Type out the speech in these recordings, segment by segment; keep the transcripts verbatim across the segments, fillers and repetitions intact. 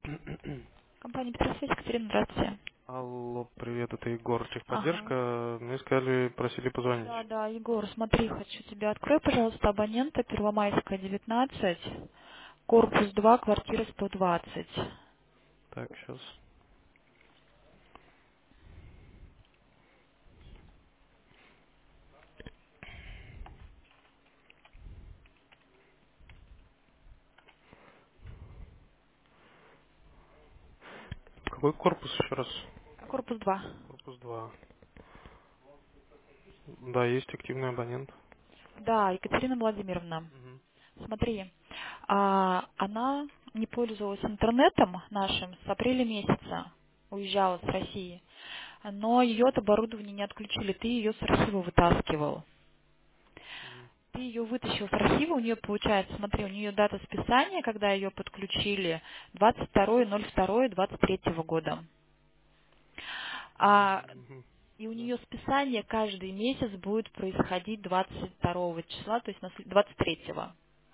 Компания Петросвязь, Екатерина, здравствуйте. Алло, привет, это Егор, Ага. техподдержка. Мне сказали, просили позвонить. Да, да, Егор, смотри, хочу тебя. Открой, пожалуйста, абонента Первомайская, девятнадцать, корпус два, квартира сто двадцать. Так, сейчас. Какой корпус еще раз? Корпус два. Корпус два. Да, есть активный абонент. Да, Екатерина Владимировна, Мгм. смотри, а, она не пользовалась интернетом нашим с апреля месяца, уезжала с России, но ее от оборудования не отключили, ты ее с архива вытаскивал. Мгм. Ты ее вытащил с архива, у нее получается, смотри, у нее дата списания, когда ее подключили, двадцать второе ноль второе двадцать третьего года. А, Мгм. и у Да. нее списание каждый месяц будет происходить двадцать второго числа, то есть на след- двадцать третьего.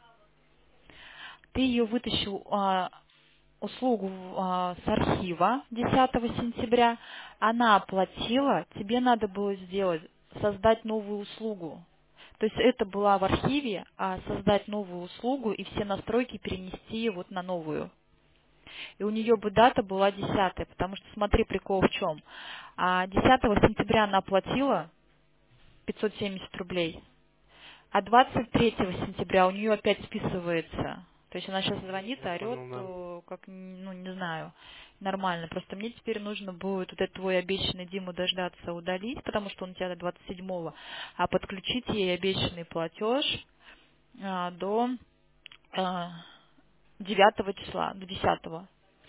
Ты ее вытащил а, услугу а, с архива десятого сентября, она оплатила, тебе надо было сделать, создать новую услугу. То есть это была в архиве, а создать новую услугу и все настройки перенести вот на новую. И у нее бы дата была десятая, потому что смотри, прикол в чем. А десятого сентября она оплатила пятьсот семьдесят рублей, а двадцать третьего сентября у нее опять списывается. То есть она сейчас звонит, Я орет, понял, да. э, как, ну, не знаю, нормально. Просто мне теперь нужно будет вот этот твой обещанный Диму дождаться удалить, потому что он у тебя до двадцать седьмого, а подключить ей обещанный платеж а, до а, девятого числа, до десятого.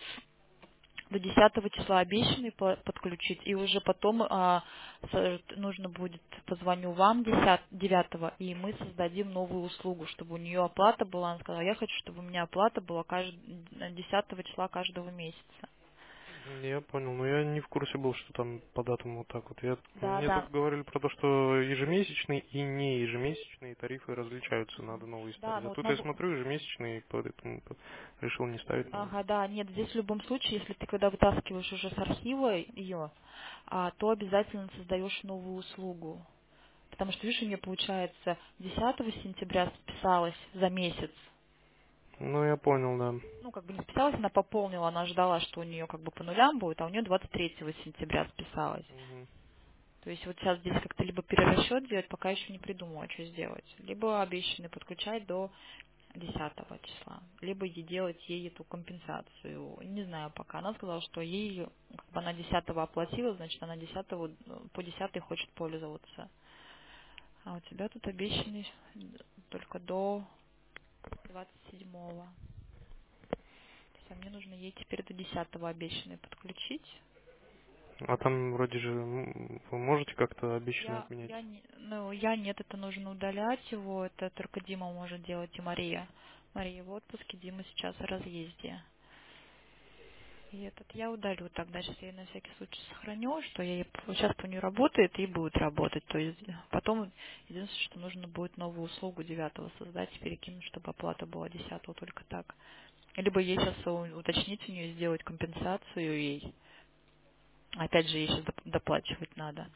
До десятого числа обещанный по- подключить, и уже потом а, с- нужно будет, позвоню вам девятого, и мы создадим новую услугу, чтобы у нее оплата была. Она сказала, я хочу, чтобы у меня оплата была кажд- десятого числа каждого месяца. Я понял, но я не в курсе был, что там по датам вот так вот. Я... Да, Мне да. тут говорили про то, что ежемесячные и не ежемесячные тарифы различаются, надо новые Да, ставить. ну А вот тут я нову- смотрю ежемесячные, поэтому решил не ставить новые. Ага, да, нет, здесь в любом случае, если ты когда вытаскиваешь уже с архива ее, а, то обязательно создаешь новую услугу. Потому что, видишь, у нее получается десятого сентября списалась за месяц. Ну, я понял, да. Ну, как бы не списалась, она пополнила, она ждала, что у нее как бы по нулям будет, а у нее двадцать третьего сентября списалась. Мгм. То есть вот сейчас здесь как-то либо перерасчет делать, пока еще не придумала, что сделать. Либо обещанный подключать до десятого числа, либо ей делать ей эту компенсацию. Не знаю пока. Она сказала, что ей, как бы она десятого оплатила, значит, она десятого по десятый хочет пользоваться. А у тебя тут обещанный только до двадцать седьмого. То есть, а мне нужно ей теперь до десятого обещанный подключить. А там вроде же м, вы можете как-то обещанное Я, отменять? я, не, ну, я нет, это нужно удалять его, это только Дима может делать и Мария. Мария в отпуске, Дима сейчас в разъезде. И этот я удалю тогда, сейчас я на всякий случай сохраню, что я ей- сейчас по ней работает и будет работать. То есть потом единственное, что нужно будет новую услугу девятого создать и перекинуть, чтобы оплата была десятого только так. Либо ей сейчас уточнить у нее, сделать компенсацию ей. Опять же, ей сейчас доплачивать надо.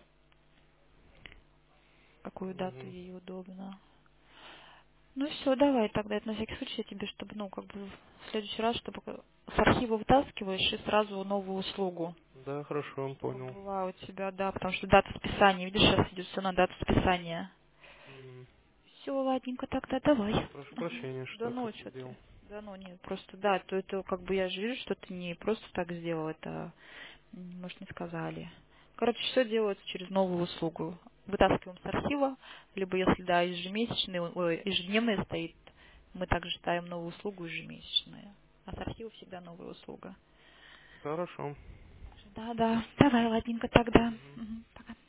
Какую дату Мгм. ей удобно. Ну все, давай тогда, это на всякий случай я тебе, чтобы, ну, как бы в следующий раз, чтобы с архива вытаскиваешь и сразу новую услугу. Да, хорошо, Чтобы понял. была у тебя, да, потому что дата списания, видишь, сейчас идет все на дату списания. Мгм. Все, ладненько, тогда давай. Прошу Мгм. прощения, Да что ну, так что ты. сделал. Да ну, нет, просто, да, то это как бы я же вижу, что ты не просто так сделал, это, м, может, не сказали. Короче, все делается через новую услугу. Вытаскиваем с архива, либо если, да, ежемесячный, ой, ежедневная стоит, мы также ставим новую услугу ежемесячная. А с архива всегда новая услуга. Хорошо. Да, да, давай, ладненько тогда. Мгм. Мгм, пока.